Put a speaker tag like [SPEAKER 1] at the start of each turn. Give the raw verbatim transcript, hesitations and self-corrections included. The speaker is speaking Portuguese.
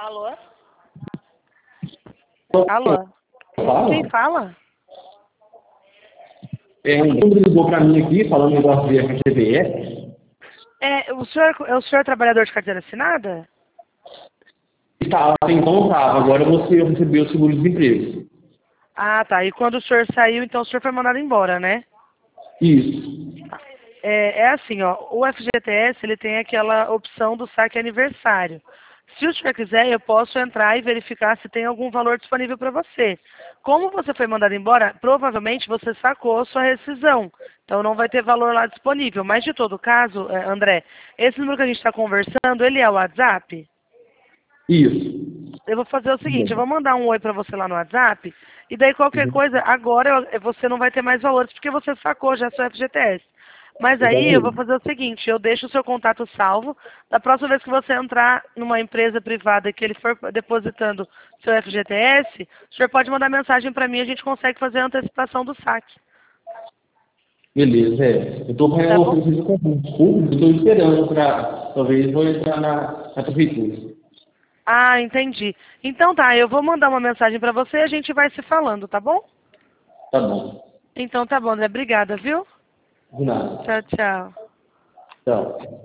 [SPEAKER 1] Alô? Alô?
[SPEAKER 2] Fala.
[SPEAKER 1] Quem fala?
[SPEAKER 2] É, um número ligou para mim aqui, falando um negócio de F G T S.
[SPEAKER 1] É, o senhor é o senhor é trabalhador de carteira assinada?
[SPEAKER 2] Estava, então estava. Agora você recebeu o seguro-desemprego.
[SPEAKER 1] Ah, tá. E quando o senhor saiu, então o senhor foi mandado embora, né?
[SPEAKER 2] Isso.
[SPEAKER 1] É, é assim, ó, o F G T S, ele tem aquela opção do saque aniversário. Se o senhor quiser, eu posso entrar e verificar se tem algum valor disponível para você. Como você foi mandado embora, provavelmente você sacou sua rescisão. Então não vai ter valor lá disponível. Mas de todo caso, eh, André, esse número que a gente está conversando, ele é o WhatsApp?
[SPEAKER 2] Isso.
[SPEAKER 1] Eu vou fazer o seguinte, eu
[SPEAKER 2] Bom.
[SPEAKER 1] vou mandar um oi para você lá no WhatsApp, e daí qualquer
[SPEAKER 2] Uhum.
[SPEAKER 1] coisa, agora eu- você não vai ter mais valores, porque você sacou já seu F G T S. Mas aí eu vou
[SPEAKER 2] Exatamente.
[SPEAKER 1] fazer o seguinte, eu deixo o seu contato salvo, da próxima vez que você entrar numa empresa privada que ele for depositando seu F G T S, o senhor pode mandar mensagem para mim, a gente consegue fazer a antecipação do saque.
[SPEAKER 2] Beleza, é. Eu estou
[SPEAKER 1] Tá
[SPEAKER 2] fazendo
[SPEAKER 1] bom?
[SPEAKER 2] oficina com público, estou esperando para, talvez, vou entrar na, na prefeitura.
[SPEAKER 1] Ah, entendi. Então tá, eu vou mandar uma mensagem para você e a gente vai se falando, tá bom?
[SPEAKER 2] Tá bom.
[SPEAKER 1] Então tá bom, André. Obrigada, viu?
[SPEAKER 2] De nada.
[SPEAKER 1] Tchau, tchau.
[SPEAKER 2] Tchau.